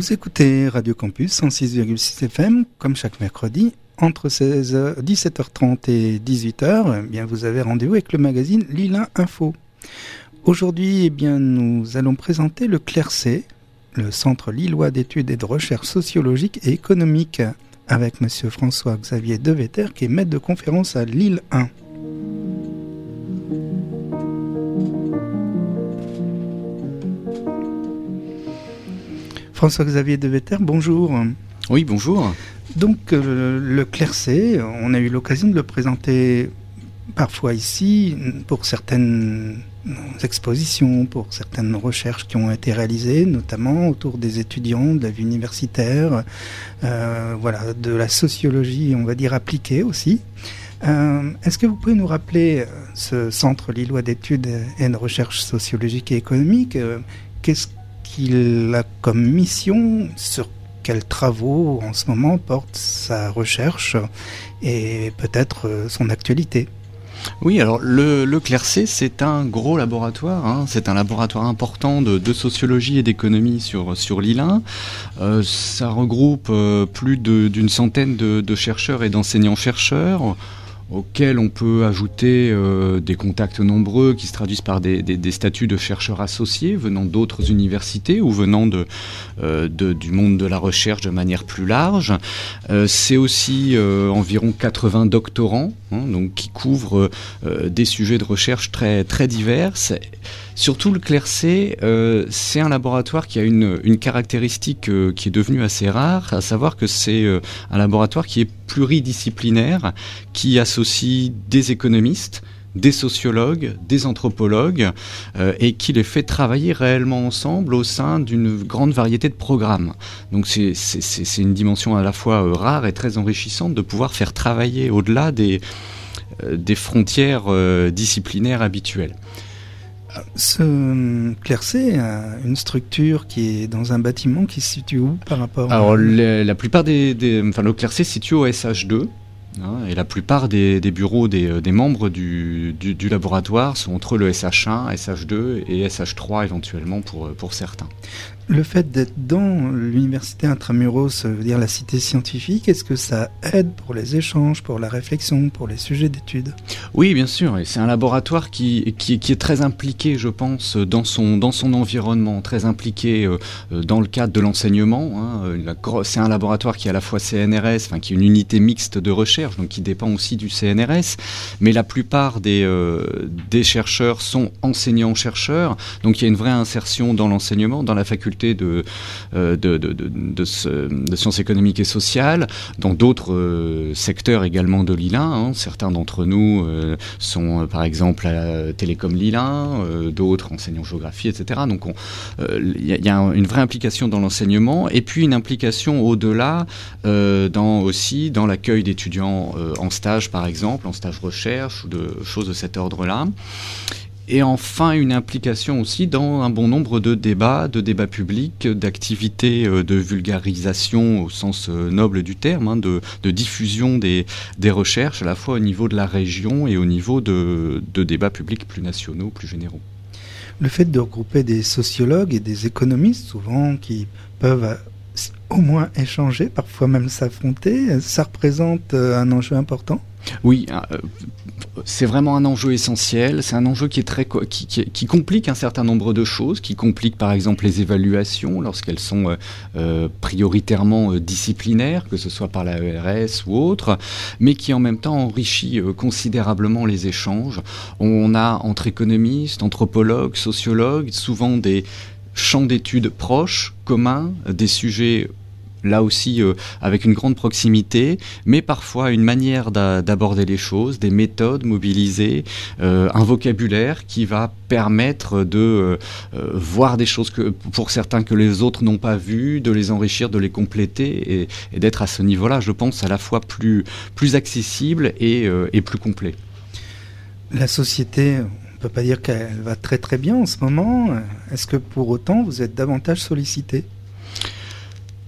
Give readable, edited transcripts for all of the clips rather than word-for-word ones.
Vous écoutez Radio Campus 106,6 FM, comme chaque mercredi, entre 17h30 et 18h, eh bien, vous avez rendez-vous avec le magazine Lille Info. Aujourd'hui, eh bien, nous allons présenter le CLERC, le Centre Lillois d'études et de recherche sociologique et économique, avec monsieur François-Xavier Devetter, qui est maître de conférence à Lille 1. François-Xavier Devetter, bonjour. Oui, bonjour. Donc, le CLERC, on a eu l'occasion de le présenter parfois ici pour certaines expositions, pour certaines recherches qui ont été réalisées, notamment autour des étudiants, de la vie universitaire, de la sociologie, on va dire, appliquée aussi. Est-ce que vous pouvez nous rappeler ce Centre Lillois d'études et de recherche sociologique et économique, qu'est-ce qu'il a comme mission, sur quels travaux en ce moment porte sa recherche et peut-être son actualité? Oui, alors le CLERC, c'est un gros laboratoire, c'est un laboratoire important de sociologie et d'économie sur Lille 1. Ça regroupe plus d'une centaine de chercheurs et d'enseignants-chercheurs, auxquels on peut ajouter des contacts nombreux qui se traduisent par des statuts de chercheurs associés venant d'autres universités ou venant du monde de la recherche de manière plus large. C'est aussi environ 80 doctorants, donc qui couvrent des sujets de recherche très, très divers. Surtout le CLERC, c'est un laboratoire qui a une caractéristique qui est devenue assez rare, à savoir que c'est un laboratoire qui est pluridisciplinaire, qui associe des économistes, des sociologues, des anthropologues, et qui les fait travailler réellement ensemble au sein d'une grande variété de programmes. Donc c'est une dimension à la fois rare et très enrichissante de pouvoir faire travailler au-delà des frontières disciplinaires habituelles. Ce CLERC a une structure qui est dans un bâtiment qui se situe où par rapport Alors, la plupart le CLERC se situe au SH2. Et la plupart des bureaux des membres du laboratoire sont entre le SH1, SH2 et SH3 éventuellement pour certains. Le fait d'être dans l'université intramuros, ça veut dire la cité scientifique, est-ce que ça aide pour les échanges, pour la réflexion, pour les sujets d'études? Oui, bien sûr. Et c'est un laboratoire qui est très impliqué, je pense, dans son environnement, très impliqué dans le cadre de l'enseignement. C'est un laboratoire qui est à la fois CNRS, qui est une unité mixte de recherche, donc qui dépend aussi du CNRS. Mais la plupart des chercheurs sont enseignants-chercheurs, donc il y a une vraie insertion dans l'enseignement, dans la faculté de sciences économiques et sociales, dans d'autres secteurs également de Lille 1. Certains d'entre nous sont par exemple à la Télécom Lille 1, d'autres enseignants géographie, etc. Donc il y a une vraie implication dans l'enseignement et puis une implication au-delà aussi dans l'accueil d'étudiants en stage par exemple, en stage recherche ou de choses de cet ordre-là. Et enfin, une implication aussi dans un bon nombre de débats publics, d'activités de vulgarisation au sens noble du terme, de diffusion des recherches, à la fois au niveau de la région et au niveau de débats publics plus nationaux, plus généraux. Le fait de regrouper des sociologues et des économistes, souvent, qui peuvent au moins échanger, parfois même s'affronter, ça représente un enjeu important ? Oui, c'est vraiment un enjeu essentiel. C'est un enjeu qui complique un certain nombre de choses, qui complique par exemple les évaluations lorsqu'elles sont prioritairement disciplinaires, que ce soit par la ERS ou autre, mais qui en même temps enrichit considérablement les échanges. On a entre économistes, anthropologues, sociologues, souvent des champs d'études proches, communs, des sujets là aussi avec une grande proximité, mais parfois une manière d'aborder les choses, des méthodes mobilisées, un vocabulaire qui va permettre de voir des choses pour certains que les autres n'ont pas vues, de les enrichir, de les compléter et d'être à ce niveau-là, je pense, à la fois plus accessible et plus complet. La société, on ne peut pas dire qu'elle va très très bien en ce moment. Est-ce que pour autant vous êtes davantage sollicité ?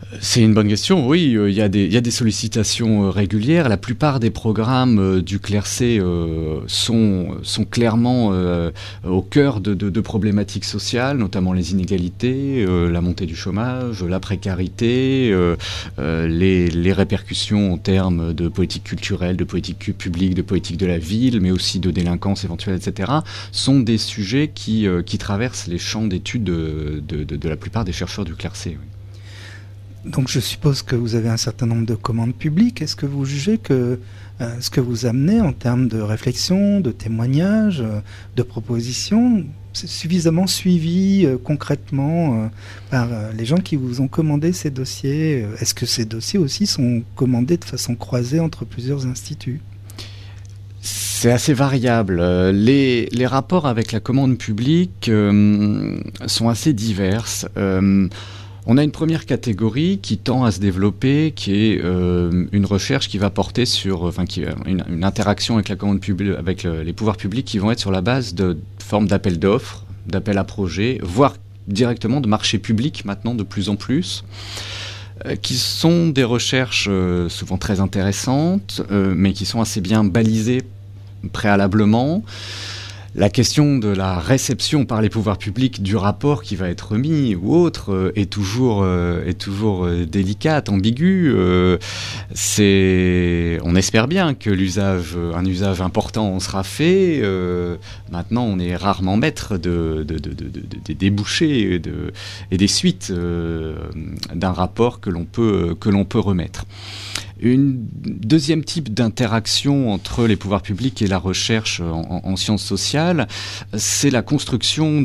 C'est une bonne question, oui, il y a des sollicitations régulières. La plupart des programmes du CLERC sont clairement au cœur de problématiques sociales, notamment les inégalités, la montée du chômage, la précarité, les répercussions en termes de politique culturelle, de politique publique, de politique de la ville, mais aussi de délinquance éventuelle, etc., sont des sujets qui traversent les champs d'études de la plupart des chercheurs du CLERC. Oui. Donc je suppose que vous avez un certain nombre de commandes publiques. Est-ce que vous jugez que ce que vous amenez en termes de réflexion, de témoignages, de propositions, c'est suffisamment suivi concrètement par les gens qui vous ont commandé ces dossiers? Est-ce que ces dossiers aussi sont commandés de façon croisée entre plusieurs instituts? C'est assez variable. Les rapports avec la commande publique sont assez diverses. On a une première catégorie qui tend à se développer, qui est une recherche qui va porter sur, une interaction avec la commande publique, avec les pouvoirs publics, qui vont être sur la base de formes d'appels d'offres, d'appels à projets, voire directement de marchés publics maintenant de plus en plus, qui sont des recherches souvent très intéressantes, mais qui sont assez bien balisées préalablement. La question de la réception par les pouvoirs publics du rapport qui va être remis ou autre est toujours délicate, ambiguë. On espère bien que un usage important en sera fait. Maintenant, on est rarement maître des débouchés et des suites d'un rapport que l'on peut remettre. Une deuxième type d'interaction entre les pouvoirs publics et la recherche en sciences sociales, c'est la construction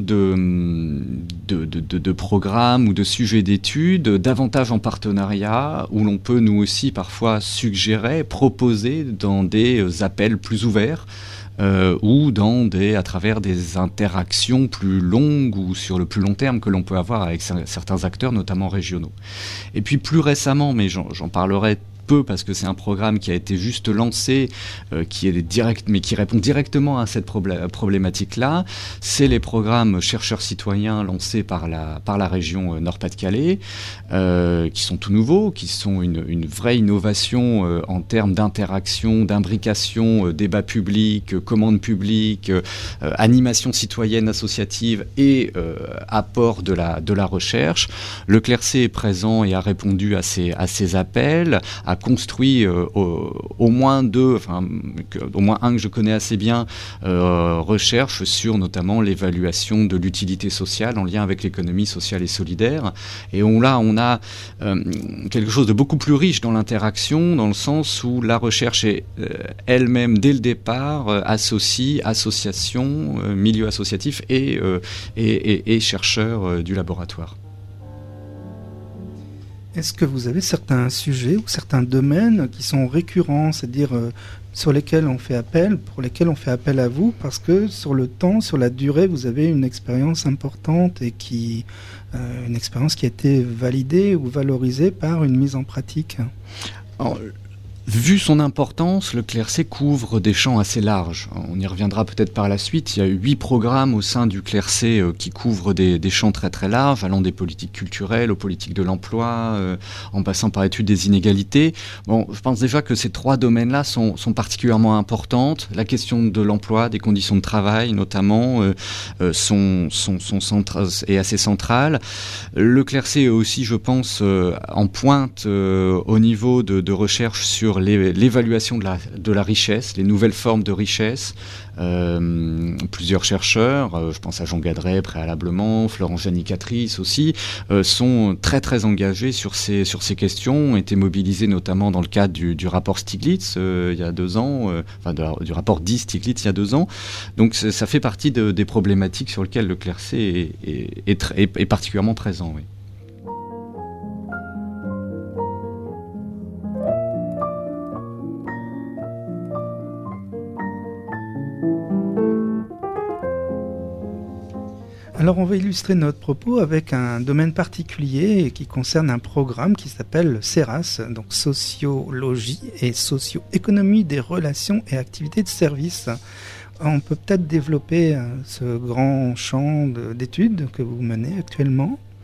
de programmes ou de sujets d'études, davantage en partenariat, où l'on peut nous aussi parfois suggérer, proposer dans des appels plus ouverts, ou à travers des interactions plus longues ou sur le plus long terme que l'on peut avoir avec certains acteurs, notamment régionaux. Et puis plus récemment, mais j'en parlerai parce que c'est un programme qui a été juste lancé, qui est direct, mais qui répond directement à cette problématique-là. C'est les programmes chercheurs citoyens lancés par la région Nord-Pas-de-Calais, qui sont tout nouveaux, qui sont une vraie innovation en termes d'interaction, d'imbrication, débat public, commande publique, animation citoyenne associative et apport de la recherche. Le CLERC est présent et a répondu à ces appels, a construit au moins un que je connais assez bien, recherche sur notamment l'évaluation de l'utilité sociale en lien avec l'économie sociale et solidaire. Et on a quelque chose de beaucoup plus riche dans l'interaction, dans le sens où la recherche est elle-même, dès le départ, associe associations, milieu associatif et chercheurs du laboratoire. Est-ce que vous avez certains sujets ou certains domaines qui sont récurrents, c'est-à-dire pour lesquels on fait appel à vous, parce que sur le temps, sur la durée, vous avez une expérience importante et une expérience qui a été validée ou valorisée par une mise en pratique? Alors, vu son importance, le CLERC couvre des champs assez larges. On y reviendra peut-être par la suite. Il y a 8 programmes au sein du CLERC qui couvrent des champs très très larges, allant des politiques culturelles aux politiques de l'emploi, en passant par l'étude des inégalités. Bon, je pense déjà que ces 3 domaines-là sont particulièrement importantes. La question de l'emploi, des conditions de travail notamment, sont assez centrales. Le CLERC est aussi, je pense, en pointe au niveau de recherche sur l'évaluation de la richesse, les nouvelles formes de richesse. Plusieurs chercheurs, je pense à Jean Gadret préalablement, Florence Janicatrice aussi, sont très très engagés sur ces questions, ont été mobilisés notamment dans le cadre du rapport Stiglitz il y a 2 ans, du rapport dit Stiglitz il y a 2 ans. Donc ça fait partie des problématiques sur lesquelles le CLERC est particulièrement présent. Oui. Alors on va illustrer notre propos avec un domaine particulier qui concerne un programme qui s'appelle SERAS, donc Sociologie et Socio-économie des relations et activités de service. On peut peut-être développer ce grand champ d'études que vous menez actuellement.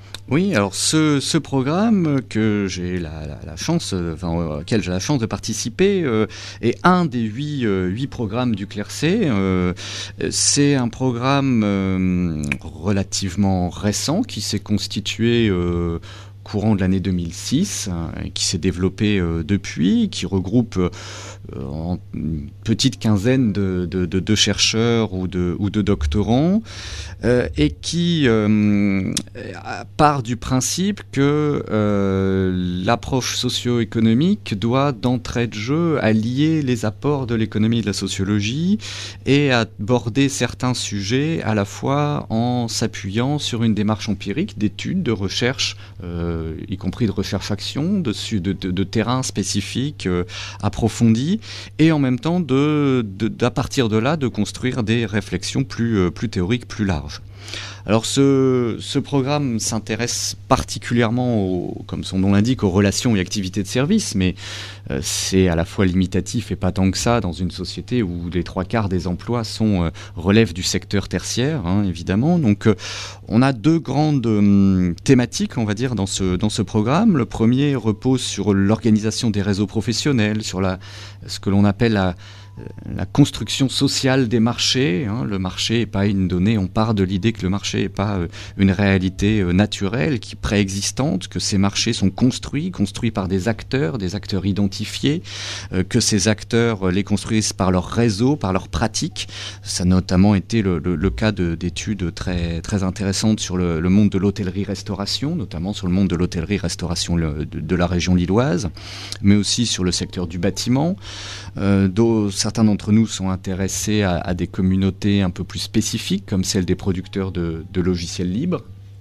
Oui, alors ce programme que j'ai la chance, auquel j'ai la chance de participer, est un des huit programmes du CLERC. C'est un programme relativement récent qui s'est constitué courant de l'année 2006, qui s'est développé depuis, qui regroupe une petite quinzaine de chercheurs ou de doctorants, et qui part du principe que l'approche socio-économique doit d'entrée de jeu allier les apports de l'économie et de la sociologie et aborder certains sujets à la fois en s'appuyant sur une démarche empirique d'études, de recherche, y compris de recherche-action, de terrain spécifique approfondi, et en même temps à partir de là de construire des réflexions plus théoriques, plus larges. Alors ce programme s'intéresse particulièrement, comme son nom l'indique, aux relations et activités de service, mais c'est à la fois limitatif et pas tant que ça dans une société où les 3/4 des emplois relèvent du secteur tertiaire, évidemment. Donc on a deux grandes thématiques, on va dire, dans ce programme. Le premier repose sur l'organisation des réseaux professionnels, sur ce que l'on appelle la construction sociale des marchés. Le marché n'est pas une donnée, on part de l'idée que le marché n'est pas une réalité naturelle, qui préexistante, que ces marchés sont construits par des acteurs identifiés, que ces acteurs les construisent par leur réseau, par leurs pratiques. Ça a notamment été le cas d'études très, très intéressantes sur le monde de l'hôtellerie-restauration, notamment sur le monde de l'hôtellerie-restauration de la région lilloise, mais aussi sur le secteur du bâtiment, certains d'entre nous sont intéressés à des communautés un peu plus spécifiques, comme celle des producteurs de logiciels libres.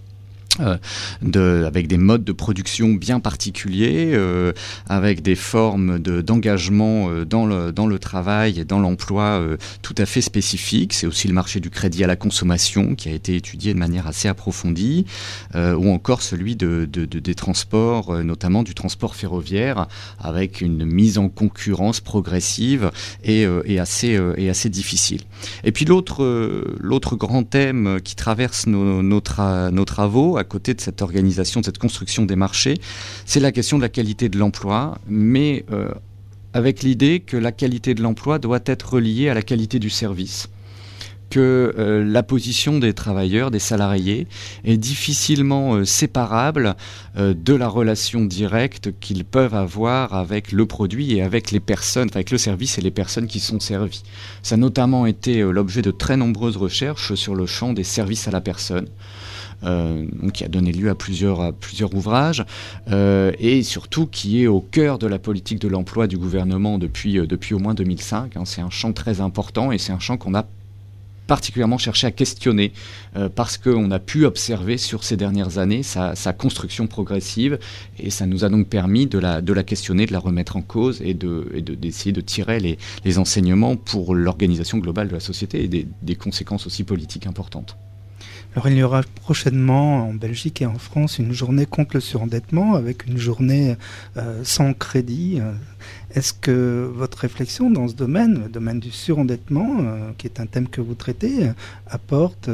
Avec des modes de production bien particuliers, avec des formes d'engagement dans le travail et dans l'emploi tout à fait spécifiques. C'est aussi le marché du crédit à la consommation qui a été étudié de manière assez approfondie, ou encore celui des transports, notamment du transport ferroviaire, avec une mise en concurrence progressive et assez difficile. Et puis l'autre grand thème qui traverse nos travaux, à côté de cette organisation, de cette construction des marchés, c'est la question de la qualité de l'emploi, mais avec l'idée que la qualité de l'emploi doit être reliée à la qualité du service. Que la position des travailleurs, des salariés, est difficilement séparable de la relation directe qu'ils peuvent avoir avec le produit et avec les personnes, avec le service et les personnes qui sont servies. Ça a notamment été l'objet de très nombreuses recherches sur le champ des services à la personne, qui a donné lieu à plusieurs ouvrages, et surtout qui est au cœur de la politique de l'emploi du gouvernement depuis au moins 2005. C'est un champ très important et c'est un champ qu'on a particulièrement cherché à questionner parce qu'on a pu observer sur ces dernières années sa construction progressive, et ça nous a donc permis de la questionner, de la remettre en cause et d'essayer de tirer les enseignements pour l'organisation globale de la société et des conséquences aussi politiques importantes. Alors il y aura prochainement en Belgique et en France une journée contre le surendettement, avec une journée sans crédit. Est-ce que votre réflexion dans ce domaine, le domaine du surendettement, qui est un thème que vous traitez, apporte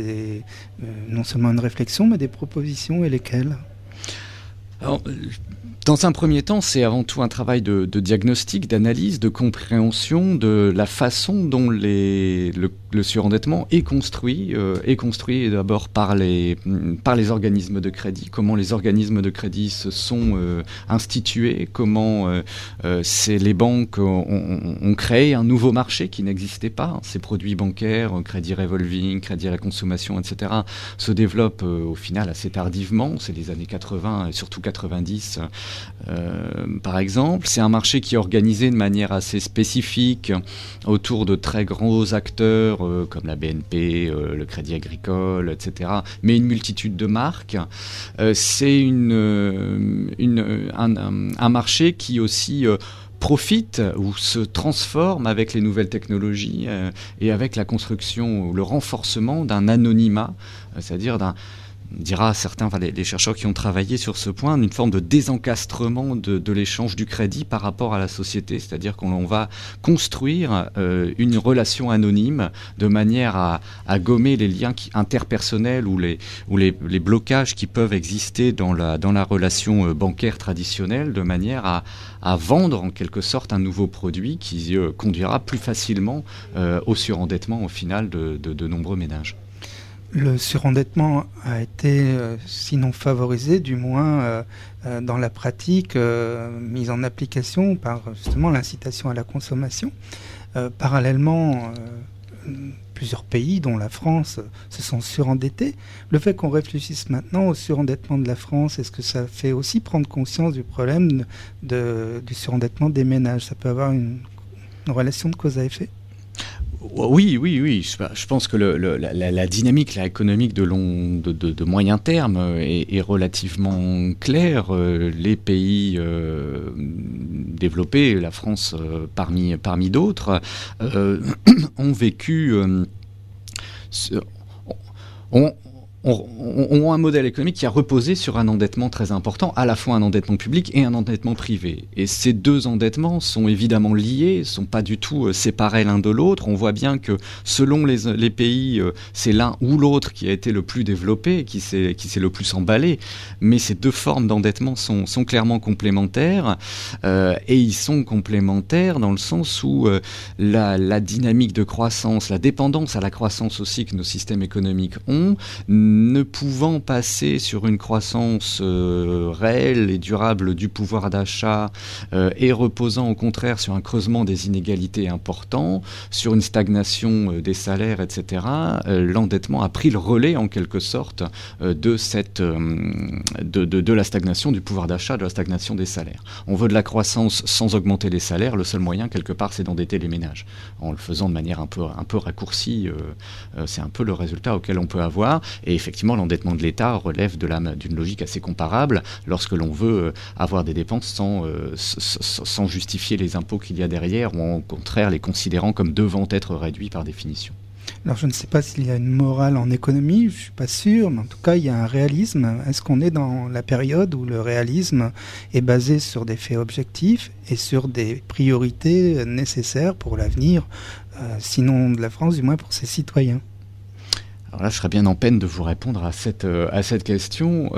non seulement une réflexion, mais des propositions, et lesquelles ? Alors, dans un premier temps, c'est avant tout un travail de diagnostic, d'analyse, de compréhension de la façon dont le surendettement est construit d'abord par les organismes de crédit, comment les organismes de crédit se sont institués, comment les banques ont créé un nouveau marché qui n'existait pas. Ces produits bancaires, crédit revolving, crédit à la consommation, etc., se développent au final assez tardivement. C'est les années 80 et surtout 90 par exemple. C'est un marché qui est organisé de manière assez spécifique autour de très gros acteurs comme la BNP, le Crédit Agricole, etc., mais une multitude de marques. C'est un marché qui aussi profite ou se transforme avec les nouvelles technologies et avec la construction ou le renforcement d'un anonymat, c'est-à-dire dira certains, enfin, les chercheurs qui ont travaillé sur ce point, une forme de désencastrement de l'échange du crédit par rapport à la société, c'est-à-dire qu'on va construire une relation anonyme de manière à gommer les liens interpersonnels ou les blocages qui peuvent exister dans la relation bancaire traditionnelle, de manière à vendre en quelque sorte un nouveau produit qui conduira plus facilement au surendettement au final de nombreux ménages. Le surendettement a été, sinon favorisé, du moins dans la pratique, mise en application par justement l'incitation à la consommation. Parallèlement, plusieurs pays, dont la France, se sont surendettés. Le fait qu'on réfléchisse maintenant au surendettement de la France, est-ce que ça fait aussi prendre conscience du problème du surendettement des ménages? Ça peut avoir une relation de cause à effet? Oui. Je pense que la dynamique économique de moyen terme est relativement claire. Les pays développés, la France parmi d'autres, ont vécu... ont un modèle économique qui a reposé sur un endettement très important, à la fois un endettement public et un endettement privé. Et ces deux endettements sont évidemment liés, ne sont pas du tout séparés l'un de l'autre. On voit bien que selon les pays, c'est l'un ou l'autre qui a été le plus développé, qui s'est le plus emballé. Mais ces deux formes d'endettement sont clairement complémentaires. Et ils sont complémentaires dans le sens où la dynamique de croissance, la dépendance à la croissance aussi que nos systèmes économiques ont, ne pouvant passer sur une croissance réelle et durable du pouvoir d'achat et reposant au contraire sur un creusement des inégalités important, sur une stagnation des salaires, etc., l'endettement a pris le relais en quelque sorte de la stagnation du pouvoir d'achat, de la stagnation des salaires. On veut de la croissance sans augmenter les salaires, le seul moyen quelque part c'est d'endetter les ménages. En le faisant de manière un peu raccourcie, c'est un peu le résultat auquel on peut avoir. Et effectivement, l'endettement de l'État relève d'une logique assez comparable lorsque l'on veut avoir des dépenses sans justifier les impôts qu'il y a derrière, ou au contraire les considérant comme devant être réduits par définition. Alors je ne sais pas s'il y a une morale en économie, je ne suis pas sûr, mais en tout cas il y a un réalisme. Est-ce qu'on est dans la période où le réalisme est basé sur des faits objectifs et sur des priorités nécessaires pour l'avenir, sinon de la France, du moins pour ses citoyens ? Alors là, je serais bien en peine de vous répondre à cette question.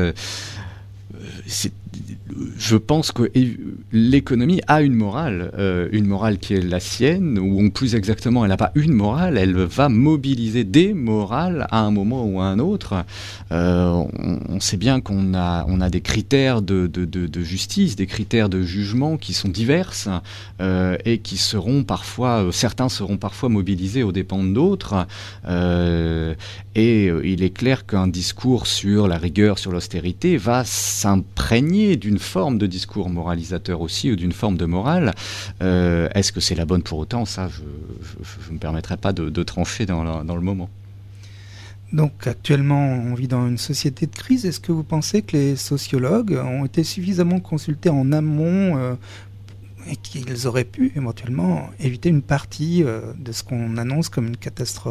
Je pense que l'économie a une morale qui est la sienne, ou plus exactement, elle n'a pas une morale, elle va mobiliser des morales à un moment ou à un autre. On sait bien qu'on a des critères de justice, des critères de jugement qui sont diverses et qui seront parfois, certains seront parfois mobilisés aux dépens d'autres. Et il est clair qu'un discours sur la rigueur, sur l'austérité va s'imprégner d'une forme de discours moralisateur aussi, ou d'une forme de morale. Est-ce que c'est la bonne pour autant? Ça, je ne me permettrai pas de trancher dans le moment. Donc actuellement, on vit dans une société de crise. Est-ce que vous pensez que les sociologues ont été suffisamment consultés en amont et qu'ils auraient pu éventuellement éviter une partie de ce qu'on annonce comme une catastrophe ?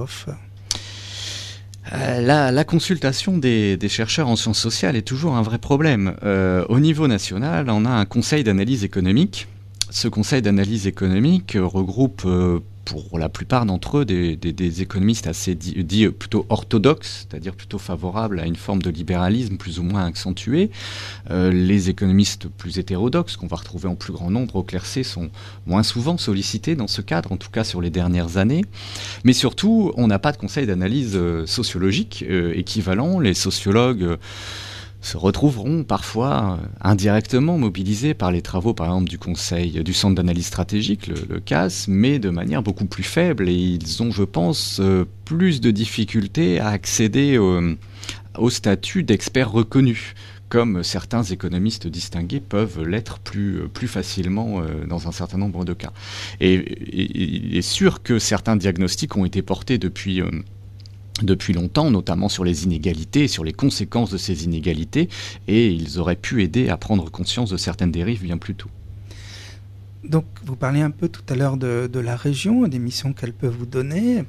La consultation des chercheurs en sciences sociales est toujours un vrai problème. Au niveau national, on a un conseil d'analyse économique. Ce conseil d'analyse économique regroupe pour la plupart d'entre eux des économistes assez dits plutôt orthodoxes, c'est-à-dire plutôt favorables à une forme de libéralisme plus ou moins accentuée. Les économistes plus hétérodoxes, qu'on va retrouver en plus grand nombre au Clercé, sont moins souvent sollicités dans ce cadre, en tout cas sur les dernières années. Mais surtout, on n'a pas de conseil d'analyse sociologique équivalent. Les sociologues se retrouveront parfois indirectement mobilisés par les travaux, par exemple, du Centre d'analyse stratégique, le CAS, mais de manière beaucoup plus faible. Et ils ont, je pense, plus de difficultés à accéder au statut d'experts reconnus, comme certains économistes distingués peuvent l'être plus facilement dans un certain nombre de cas. Et il est sûr que certains diagnostics ont été portés depuis longtemps, notamment sur les inégalités, sur les conséquences de ces inégalités, et ils auraient pu aider à prendre conscience de certaines dérives bien plus tôt. Donc, vous parliez un peu tout à l'heure de la région et des missions qu'elle peut vous donner.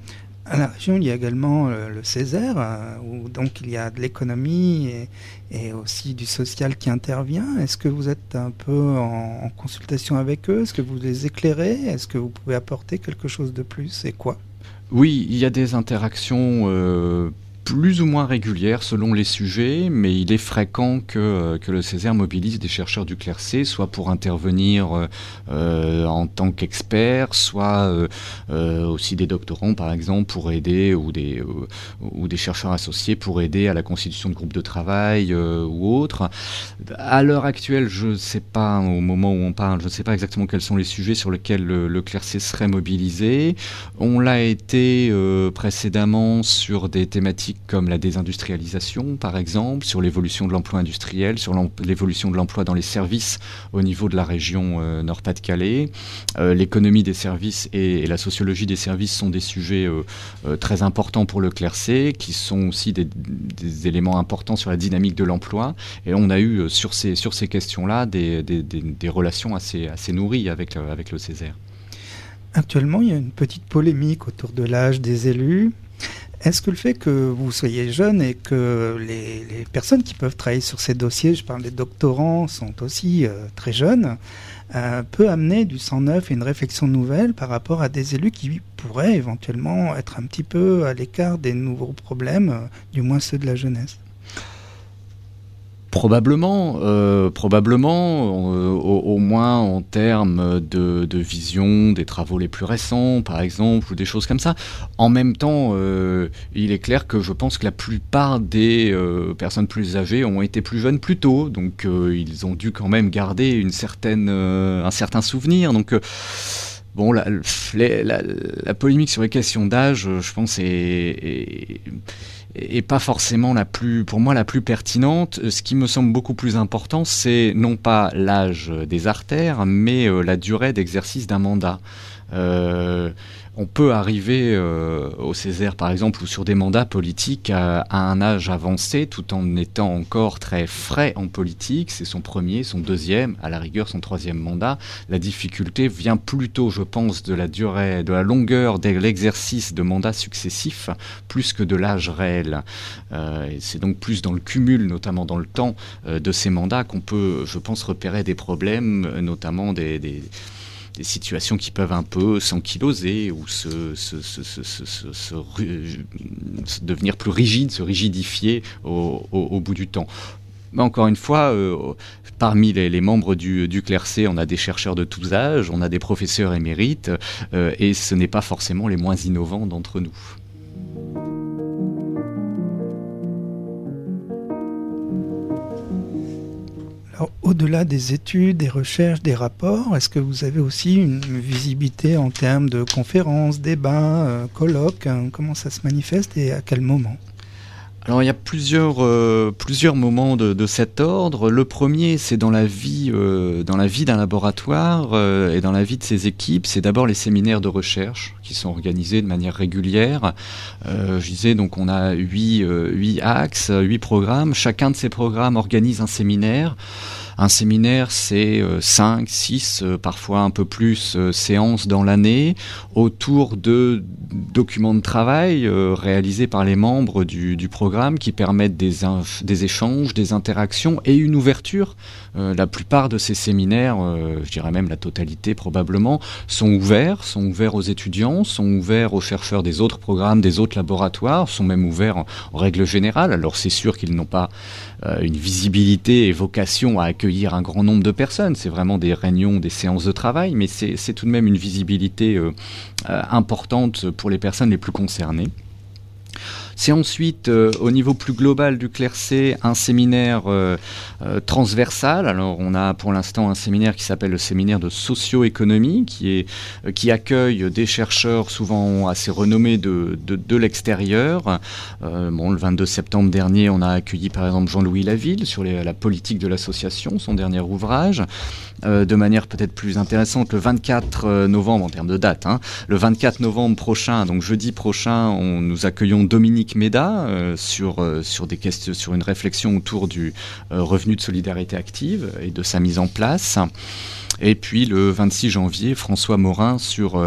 À la région, il y a également le Césaire, où donc il y a de l'économie et aussi du social qui intervient. Est-ce que vous êtes un peu en consultation avec eux? Est-ce que vous les éclairez? Est-ce que vous pouvez apporter quelque chose de plus? Et quoi? Oui, il y a des interactions plus ou moins régulières selon les sujets, mais il est fréquent que le Césaire mobilise des chercheurs du CLERC, soit pour intervenir en tant qu'experts, soit aussi des doctorants par exemple pour aider, ou des chercheurs associés pour aider à la constitution de groupes de travail ou autres. À l'heure actuelle, je ne sais pas, au moment où on parle, je ne sais pas exactement quels sont les sujets sur lesquels le CLERC serait mobilisé. On l'a été précédemment sur des thématiques comme la désindustrialisation, par exemple, sur l'évolution de l'emploi industriel, sur l'évolution de l'emploi dans les services au niveau de la région Nord-Pas-de-Calais. L'économie des services et la sociologie des services sont des sujets très importants pour le CLERC, qui sont aussi des éléments importants sur la dynamique de l'emploi. Et on a eu sur ces questions-là des relations assez nourries avec le Césaire. Actuellement, il y a une petite polémique autour de l'âge des élus. Est-ce que le fait que vous soyez jeune et que les personnes qui peuvent travailler sur ces dossiers, je parle des doctorants, sont aussi très jeunes, peut amener du sang neuf et une réflexion nouvelle par rapport à des élus qui pourraient éventuellement être un petit peu à l'écart des nouveaux problèmes, du moins ceux de la jeunesse? Probablement, au moins en termes de vision des travaux les plus récents, par exemple, ou des choses comme ça. En même temps, il est clair que je pense que la plupart des personnes plus âgées ont été plus jeunes plus tôt, donc ils ont dû quand même garder un certain souvenir. Donc bon, la polémique sur les questions d'âge, je pense, et pas forcément pour moi la plus pertinente. Ce qui me semble beaucoup plus important, c'est non pas l'âge des artères, mais la durée d'exercice d'un mandat. On peut arriver au Césaire, par exemple, ou sur des mandats politiques à un âge avancé, tout en étant encore très frais en politique. C'est son premier, son deuxième, à la rigueur son troisième mandat. La difficulté vient plutôt, je pense, de la durée, de la longueur de l'exercice de mandats successifs, plus que de l'âge réel. Et c'est donc plus dans le cumul, notamment dans le temps, de ces mandats qu'on peut, je pense, repérer des problèmes, notamment des situations qui peuvent un peu s'ankyloser ou devenir plus rigides, se rigidifier au bout du temps. Mais encore une fois, parmi les membres du CLERC, on a des chercheurs de tous âges, on a des professeurs émérites, et ce n'est pas forcément les moins innovants d'entre nous. Alors, au-delà des études, des recherches, des rapports, est-ce que vous avez aussi une visibilité en termes de conférences, débats, colloques? Comment ça se manifeste et à quel moment? Alors il y a plusieurs moments de cet ordre. Le premier, c'est dans la vie d'un laboratoire et dans la vie de ses équipes. C'est d'abord les séminaires de recherche qui sont organisés de manière régulière. Je disais, donc on a 8 axes, 8 programmes. Chacun de ces programmes organise un séminaire. Un séminaire, c'est 5, 6, parfois un peu plus séances dans l'année autour de documents de travail réalisés par les membres du programme qui permettent des échanges, des interactions et une ouverture. La plupart de ces séminaires, je dirais même la totalité probablement, sont ouverts aux étudiants, sont ouverts aux chercheurs des autres programmes, des autres laboratoires, sont même ouverts en règle générale. Alors c'est sûr qu'ils n'ont pas une visibilité et vocation à accueillir un grand nombre de personnes. C'est vraiment des réunions, des séances de travail, mais c'est tout de même une visibilité importante pour les personnes les plus concernées. C'est ensuite, au niveau plus global du CLERC, un séminaire transversal. Alors, on a pour l'instant un séminaire qui s'appelle le séminaire de socio-économie, qui accueille des chercheurs souvent assez renommés de l'extérieur. Le 22 septembre dernier, on a accueilli par exemple Jean-Louis Laville sur la politique de l'association, son dernier ouvrage. De manière peut-être plus intéressante, le 24 novembre, en termes de date, le 24 novembre prochain, donc jeudi prochain, nous accueillons Dominique Méda sur une réflexion autour du revenu de solidarité active et de sa mise en place. Et puis le 26 janvier, François Morin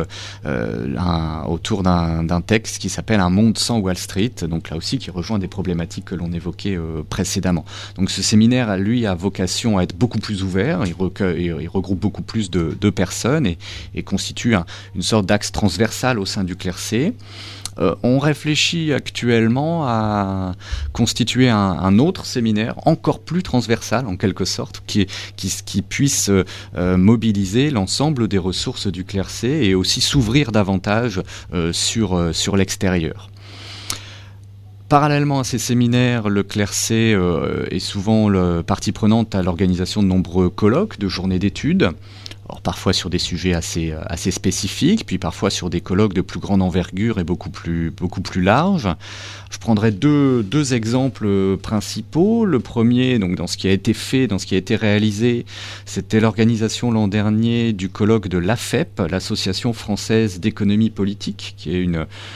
autour d'un texte qui s'appelle Un monde sans Wall Street, donc là aussi qui rejoint des problématiques que l'on évoquait précédemment. Donc ce séminaire, lui, a vocation à être beaucoup plus ouvert, il regroupe beaucoup plus de personnes et constitue une sorte d'axe transversal au sein du clercé. On réfléchit actuellement à constituer un autre séminaire encore plus transversal en quelque sorte, qui puisse mobiliser l'ensemble des ressources du clercé et aussi s'ouvrir davantage sur l'extérieur. Parallèlement à ces séminaires, le clercé est souvent partie prenante à l'organisation de nombreux colloques, de journées d'études. Alors, parfois sur des sujets assez spécifiques, puis parfois sur des colloques de plus grande envergure et beaucoup plus larges. Je prendrai deux exemples principaux. Le premier, donc dans ce qui a été fait, dans ce qui a été réalisé, c'était l'organisation l'an dernier du colloque de l'AFEP, l'Association française d'économie politique, qui est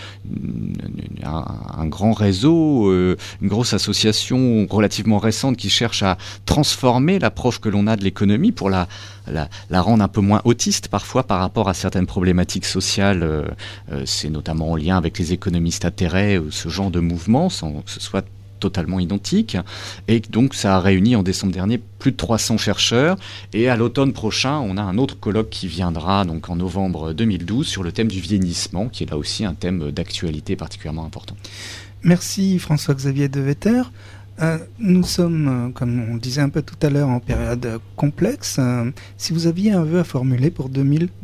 un grand réseau, une grosse association relativement récente qui cherche à transformer l'approche que l'on a de l'économie pour la rendre un peu moins autiste parfois par rapport à certaines problématiques sociales. C'est notamment en lien avec les économistes atterrés, ce genre de mouvement, sans que ce soit totalement identique. Et donc ça a réuni en décembre dernier plus de 300 chercheurs. Et à l'automne prochain, on a un autre colloque qui viendra donc en novembre 2012 sur le thème du vieillissement, qui est là aussi un thème d'actualité particulièrement important. Merci François-Xavier Devetter. Nous sommes, comme on le disait un peu tout à l'heure, en période complexe. Si vous aviez un vœu à formuler pour 2012 ?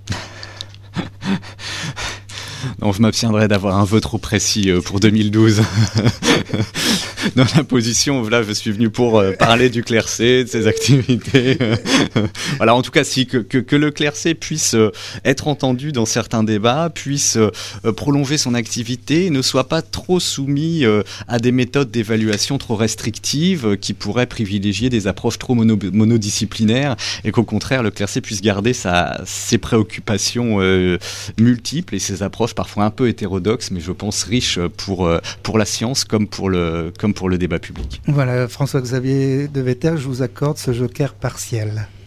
Non, je m'abstiendrai d'avoir un vœu trop précis pour 2012. Dans la position, là, je suis venu pour parler du clercé, de ses activités. Voilà, en tout cas, que le clercé puisse être entendu dans certains débats, puisse prolonger son activité, et ne soit pas trop soumis à des méthodes d'évaluation trop restrictives qui pourraient privilégier des approches trop monodisciplinaires, et qu'au contraire, le clercé puisse garder ses préoccupations multiples et ses approches parfois un peu hétérodoxes, mais je pense riches pour la science comme pour le débat public. Voilà, François-Xavier Devetter, je vous accorde ce joker partiel.